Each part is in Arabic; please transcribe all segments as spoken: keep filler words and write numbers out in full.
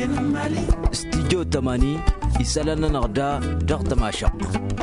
استديو تماني يسألنا نغدا دغت ما شق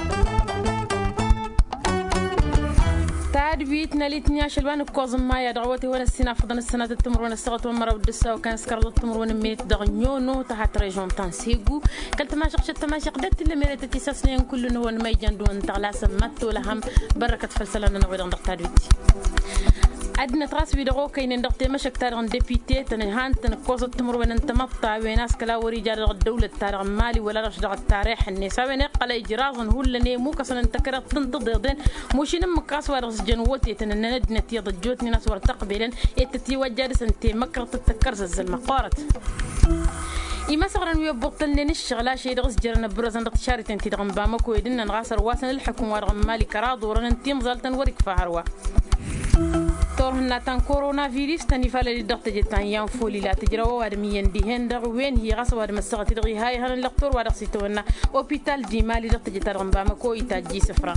تعاد بيتنا ليتني عشان بان كوزم ما يدعوتي وانا السنة فضل السنة التمر وانا السغط ومرة ودسة وكان سكر التمر وانا ميت دغنيونو تحت ريجون تنسيقو كلت ما شق شت ما شق دت اللي ميرت تساسنين كل نوان ما يجندون تغلا سمت ولا هم بركة فلسلنا نويد عندك تعديتي عندنا تراس بيدغو كاين ندقتي مشك تارغ ديبيتي تنهان تنكوز التمر وين انت مطع ويناس كلا ورجال الدولة تارغ مالي ولا رش دغ التاريخ النساء وين قلا اجرازن هو اللي مو كسن انت كرا تنتضدين مش نم كاس ورس جنوتي تن ندنا تي ضجوتني ناس ورتقبلن اتتي وجالس انت مكر تتكرز الزلمه قارت إما صغرا ويبطلنا الشغلة شيء دغز جرنا برزن دغ شاري تنتي دغم بامكو يدنا نغاسر واسن الحكم ورغم مالي كراض ورن انتي مزالتن وريك فهروا تورهنا تان كورونا فيروس تاني فالا للدغت جتان ينفولي لا تجروا وادميين ديهن دغ وين هي غاس واد مسغتي دغي هاي هن اللقطور وادغ سيتونا اوبيتال دي مالي دغت جتان دغم بامكو يتاجي سفرا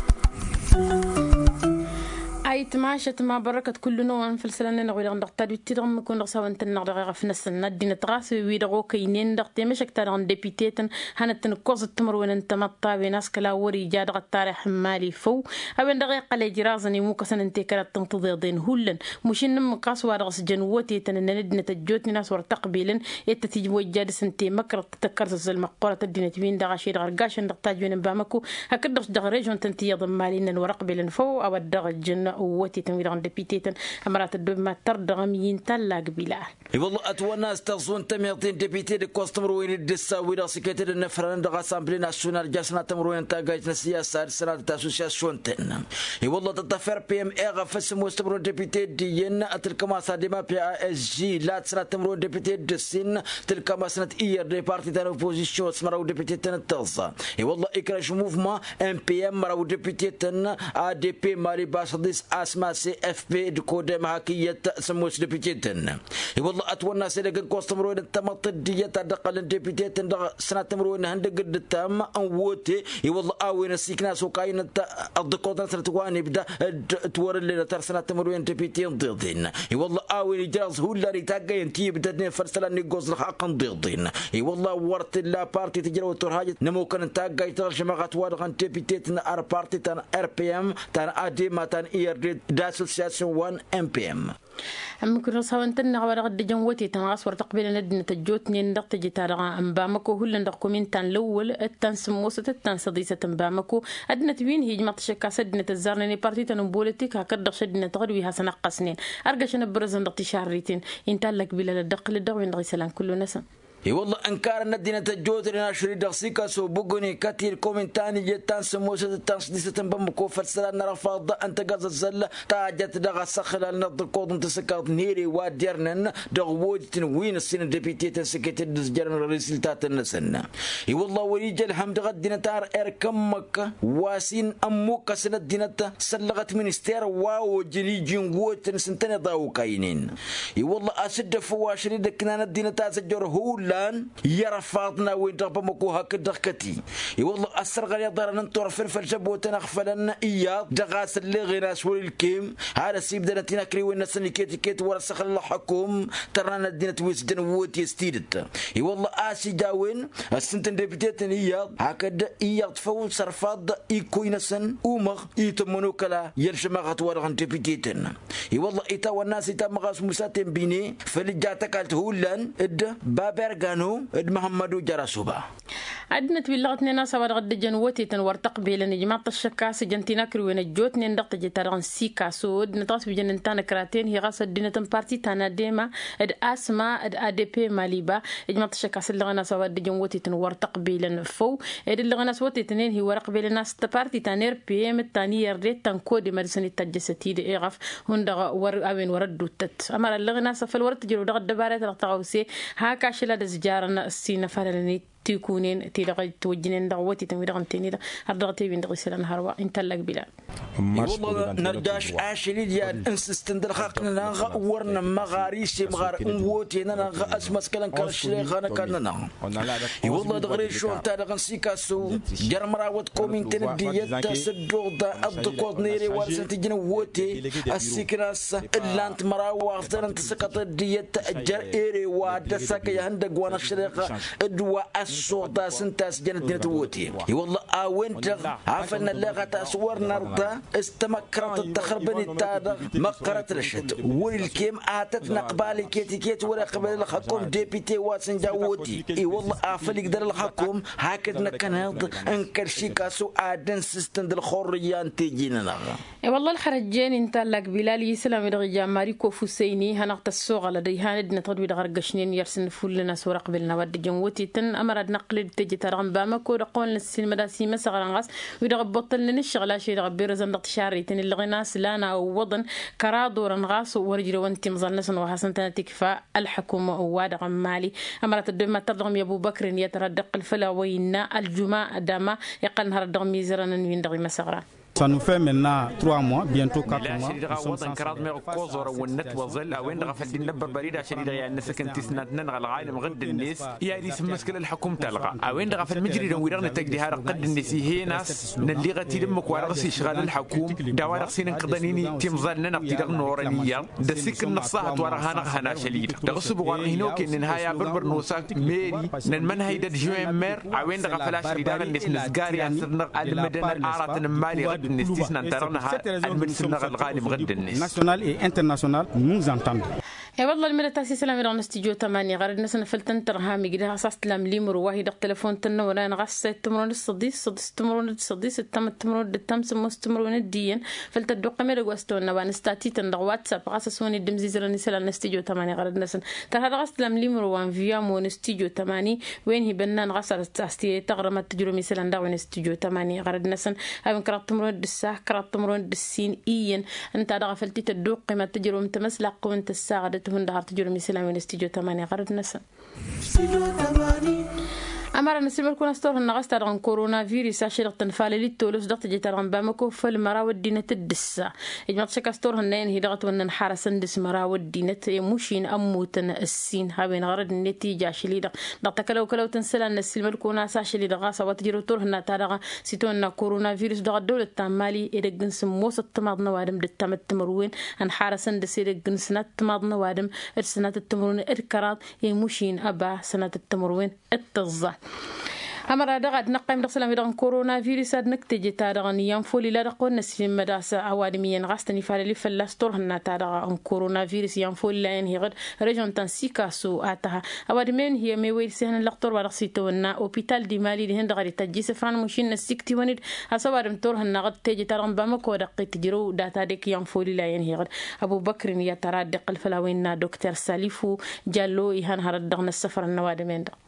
أي تماشت مع بركة كل نوع في السلانة نقول عندك تدوي تدرم يكون رسوا أنت النقدر في نفس الند دين تراس ويدرو كينين دقت مش أكتر عن ديبيتيتن هنت نقص التمر وين أنت مطا بناس كلا وري جاد التاريخ مالي فو أو أن دقيقة لجرازني مو كسن أنت كرت تنتظر دين هولن مش إن مقاس وارغس جنوتي تن ندنا تجوت ناس ورتقبيلن يتتجي وجاد سنتي مكر تذكرت المقارة الدين تبين دغاشي دغرقاش دقت جوين بامكو هكذا دغريجون تنتي يضم مالين الورق بيلن فو أو الدغ الجن ووتي تنوير عند بيتيتن أمرات الدم تردغمين تلا قبيله. والله أتوانا استغصون تميطين دبيتي الكوستمروين الدسا ولا سكتة النفران دغا سامبلين ناسيونال جاسنا تمروين تاجاج السياسة السنة تاسوسياسيون تن. والله تتفر بي ام اي غفس مستمر دبيتي ديين تلك ما صادما بي اس جي لا سنة تمرون دبيتي دسين تلك ما سنة اير دي بارتي تان اوبوزيسيون سمراو دبيتي تن تلصا. والله إكراش موفما ام بي ام مراو دبيتي تن ا دي بي ماري باسديس اسما سي اف بي دكودة محاكية سموس دبيتيتن والله أتوانا سيدك كوستمروين التمطد ديتا دقل دبيتيتن دغ سنة تمروين هندق التام أنووتي والله آوين السيكنا سوكاين الدكودة سنتواني بدا تورل لنا تر سنة تمروين دبيتين ضيضين والله آوين جاز هو اللي تاقين تي بدأني فرسلا نيقوز لحقا ضيضين والله ورت لا بارتي تجرو ترهاجت نمو كان تاقاي ترجمة وارغان دبيتيتن ار بارتي تان ار بي ام تان ادي ما تان اير دي داسوسياسيون واحد ام بي ام أم كنا صوّن تنا غوار غد جنوتي تنغاص ورتقبل ندنا تجوتني ندق تجتارع أم بامكو هل ندق من تان الأول التان سموسة التان صديسة أم بامكو أدنى تبين هي جماعة الشكا سدنا تزارني بارتي تنبولتك هكذا شدنا تغربي هسنا قسنين أرجع نبرز ندق شهريتين إن تلك بلا الدق للدق وين سلام كل نسم اي والله انكار ندينا تجوت لنا شري دقسيكا سو بوغني كاتير كومنتاني جتان سموسه تنسديسه بمكو فرسلنا رفض انت غاز الزله تاجت دغ سخل نض كود تسكات نيري واديرنن دغوت وين السن ديبيتي تسكت دجرن ريزلتات النسنا اي والله وليج الحمد غدنا تار اركمك واسين امك سند دينتا سلغت منستير واو جلي جنغوت سنتنا ضاو كاينين اي والله اسد فواشري دكنا ندينا تاسجر هو لان يرفضنا وين ربمكو هكذا كتي والله أسر غير ضرنا نطور فرفل جبوتنا غفلنا إياه دغاس اللي غير سوي الكيم هذا سيب دنا تنكري وين نسني كيت كيت ولا سخل الله حكم ترانا الدين تويس دنا ووت يستيدت والله آسي جاوين السنتين دبيتين إياه هكذا إياه تفول صرفاد إيكوينسن أمغ يتمنو كلا يرشم غتوار عن دبيتين والله إتا والناس إتا مغاس مساتين بيني فلجاتك التهولن إد بابر قانو اد محمدو جراسوبا عدنا تبلغتنا ناس ورا غد جنوتي تنورتق بين جماعه الشكاس جنتينا كروين الجوت ندق جتران سيكا سود نطاس بجنتان كراتين هي غاس دينتن بارتي تانا ديما اد اسما اد ادي بي ماليبا جماعه الشكاس اللي غنا سوا جنوتي تنورتق بين فو اد اللي غنا سوتي تنين هي ورق بين الناس بارتي تانير بي ام الثاني يرد تنكود مدرسه تجستي دي اغف هندغ ور اوين وردو تت امر اللي غنا سفل ورد تجرو دغ دبارات تقاوسي هاكا شلا دزجارنا السينا فارلني تيكونين تيلغي توجنين دعوتي تميدغن تيني دا هردغتي بين دغسلان هروا انت لك بلاد والله نرداش عاشلي ديال انسستندر خاقنا ورنا مغاريسي مغار اموتي انا اسمس كلام كرشلي خانا كاننا والله دغري شو انت دغنسيكاسو جرمراوت كومين تنديت تسدو دا الدكود نيري ورسنت جنوتي السكراس اللانت مراوا افترنت سقط ديت جر ايري وادسك يهندق وانا الشريقه ادوا الصوت سنتاس جنت نتوتي والله اوينت عافنا اللغه تصور نرضى استمكرت التخربني التادغ مقرت رشد والكيم اتتنا قبالي كيتي كيت ولا قبل الحكم ديبيتي واسن جاوتي اي والله افل يقدر الحكم هكذا كان هذا انكر شي كاسو ادن سيستم الخريان تيجينا اي والله الخرجين انت لك بلال يسلم يدغ ماري كوفوسيني هنقت السوق على دي هاندنا تدوي دغرغشنين يرسن فلنا سو قبلنا ود جنوتي تن امر نقل تجي ترغم بامكو دقون السينما داسي مسغرنغاس ويدغ بطل الشغله شي دغ بيرزن شاري تن اللي غناس لانا ووضن كرادور نغاس ورجل وانت مظلسن وحسن تكفى الحكومه وواد مالي امرت الدم ترضم يا ابو بكر يتردق الفلاوين الجمعه دما يقل نهار الدغ ميزرن وين دغ مسغرا. Ça nous fait maintenant trois mois, bientôt quatre mois. لا شريدة وطن كراد مير كوزور والنت وظل أوين رغف الدين لبر بريدة شريدة يعني الناس كنت سنتنا نغ العالم غد الناس يا دي سمسك الحكومة تلغى أوين رغف المجري لو ويرغنا تجديها قد الناس هي ناس نلي غتي دمك وارغسي شغال الحكوم دوا رغسين قدنيني تمظلنا نقتي دغ نورانية دسك النصاحة توارغها نغهنا شليد دغسو بغارهينو كن نهاية بربر نوساك ميري نمن هيدا جوين مير أوين رغف لا شريدة الناس نسقاري أسرنا المدينة أعرض المالي national et international nous entendent. يا والله الملتاسي سلام يرون استجو تمانية غير نسنا فلتن ترهامي قدها صاص تلام ليمر وهي دق تلفون تنا ولا نغس تمرون الصديس صديس تمرون الصديس تم تمرون التم سموس تمرون الدين فلت الدق مير غوستونا وانستاتي تندغ واتساب غاس سوني دمزي زرني سلام نستجو تمانية غير نسن تر هذا غاس تلام ليمر وان فيا مو نستجو تمانية وين هي بنان غاس استي تغرم تجرو مثلا دا ونستجو تمانية غير نسن هاي كرات تمرون الدساه كرات تمرون الدسين اين انت دا غفلتي تدوق قيمه تجرو متمسلق وانت الساعه هون دهار تجرم السلام من استيجو تمانية غرد نسا أمر نسمع كنا استور النغاس ترى كورونا فيروس عشرة تنفال اللي تولس ضغط جت ترى بامكو في المراود دينة الدسة إجماع شك استور هنين هي ضغط ونن حارس ندس مراود دينة مشين أموتن السين هاوين غرد النتيجة شليدة ضغط كلو كلو تنسل أن السلم الكونا ساشلي دغاسة وتجرو تور هنا ترى سيتون كورونا فيروس ضغط دولة تمالي إذا جنس موس التماض نوادم دتم التمروين أن حارس ندس إذا جنس نت تماض نوادم السنة التمرون الكرات مشين أبا سنة التمروين التظة أمر دغد نقيم دخل ميدان كورونا فيروس نكتجي تارغن ينفولي لا دقون نسفين مداسة عوالميا غاستني فالي فلاستور هنا تارغ كورونا فيروس ينفولي لا ينهي غد رجون تنسيكا سو آتها عوالمين هي ميويل سيهن اللقطور ورقسيتونا أوبيتال دي مالي لهن دغري تجي سفران مشين نسيكتي ونيد أصوار متور هنا غد تجي تارغن بامكو دقي تجرو داتا ديك ينفولي لا ينهي غد أبو بكر يتراد الفلاوين دكتور ساليفو جالو يهن هرد دغن السفر النوادمين دغ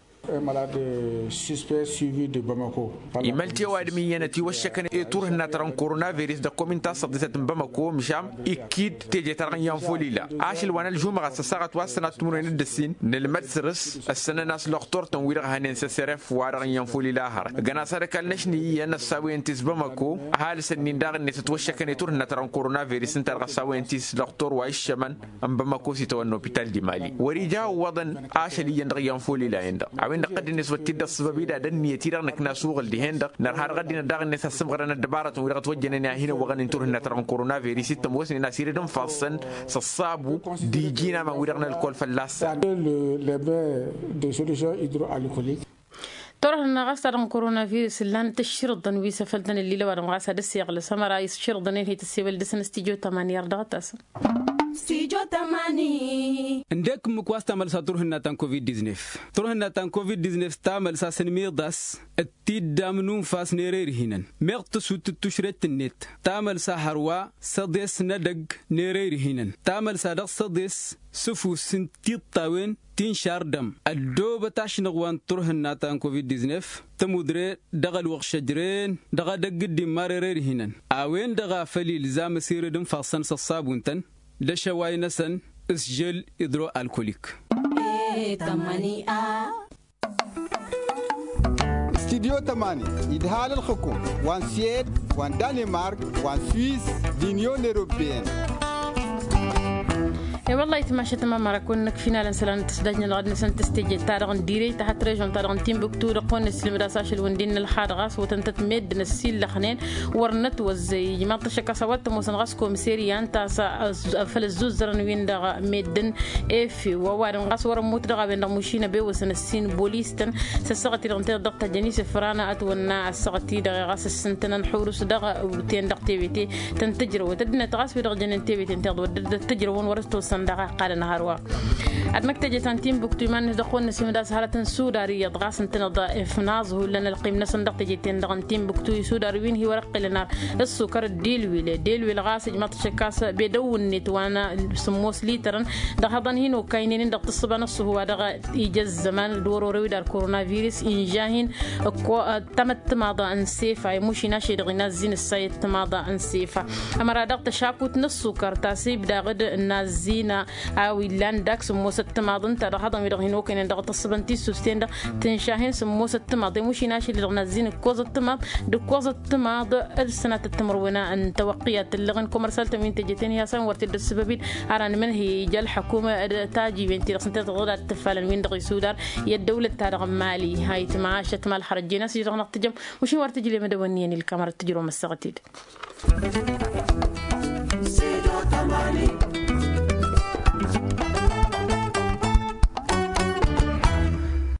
إمالتي وادمي ينتي وشكن إطور هنا ترى كورونا فيروس دكومين تصدقت بمكو مشام أكيد تيجي ترى ينفولي لا عاشل وانا الجمعة ساعة واسنة تمرين الدسين نلمدرس السنة ناس لقطور تنوير هنين سسرف وارغ ينفولي لا هر جنا سرك النشني أنا سوي انتس بمكو حال سنين داغ نتوشكن إطور هنا ترى كورونا فيروس انت رغ سوي انتس لقطور وايش من أم بمكو سيتوانو بيتال دي مالي ورجع وضن عاشل يندغ ينفولي لا عند وين قد الناس وتيدا السبب إذا دنيا تيرا نكنا سوق اللي هندق نرهار قدنا داغ الناس السمغرنا الدبارة ويرغت وجهنا هنا وغن نتور هنا ترى كورونا فيروس تموسن الناس يردون فاصن صصابو دي جينا ما ويرغنا الكل فلاس ترى النغاس ترى كورونا فيروس لان تشرد ضن سفلتن اللي لو رم غاس هذا السياق سمرا يشرد ضن هي تسيبل دسن استيجو ثمانية يردات أس استيجو ثمانية عندك مكواس تعمل ساتور هنا تان كوفيد ديزنيف تروح هنا تان كوفيد ديزنيف تعمل ساسن ميرداس التيد دامنون فاس نيرير هنا ميرت سوت تشرت النت تعمل سحروا صديس ندق نيرير هنا تعمل صدق صديس سفو سنتي طاوين تين شاردم الدوبة تاش نغوان تروح هنا تان كوفيد ديزنيف تمودري دغل وق شجرين دغا دق دي مارير هنا اوين دغا فلي لزام سيردم فاصن صابونتن دشواي نسن اسجل إدرو الكوليك استديو تمانية إدهال الحكومة وان سيد وان دنمارك وان سويس دينيون أوروبيين. يا والله يتماشى تمام راكون فينا لنسلان تسدجنا لغدنا سنة تستجي تارغن ديري تحت ريجون تارغن تيم بكتو رقون نسلم راساش الوندين الحارغاس وتنتتمد نسيل لخنين ورنت وزي ما تشكا سوات موسن غاس كوميسيريان تاسا فلزوز زرن وين دغ ميدن افي ووارن غاس ور موت دغ بين مشينا بي وسن السين بوليستن سسغتي رنت دغ جنيس فرانا اتونا السغتي دغ غاس السنتن حورس دغ تين دغ تيفيتي تنتجر وتدنا تغاس في دغ جنن تيفيتي تنتظر تجرون ورستو دقا قال نهاروا أدمك تجي تنتيم بكتمان دخون نسمي داس هالة سودارية ضغاس انتنا إفناز هو لنا القيم نسن تجي تندقن تيم بكتو سوداروين هي ورق لنا السكر ديلويل ديلويل غاس جماعة شكاس بدون نتوانا سموس ليترن دهضن هنا كاينين دقت الصبان الصهوا دغا إيجاز زمان دورو روي دار كورونا فيروس إنجاهين تمت ماضى أنسيفا مش ناشي دغنا زين السيد ماضى أنسيفا أما دقت شاكوت نسكر تاسيب داغد النازين أو اللاندكس سموس التماضن ترى هذا ميرغ هنا كان دغت الصبنتي سوستين تنشاهين سموس التماض مش ناشي دغنا زين كوز التماض دكوز التماض السنة التمرونا أن توقيت اللغن كومرسال تمين تجتين يا سان ورتد السببين أران من هي جل حكومة تاجي بنتي رسنت تغدا التفال من دغي سودان يا الدولة تارغ مالي هاي تماشت مال حرجينا سيرغ نقتجم وش ورتجي لمدونيين الكاميرا تجرو مسقتيد سيدو تماني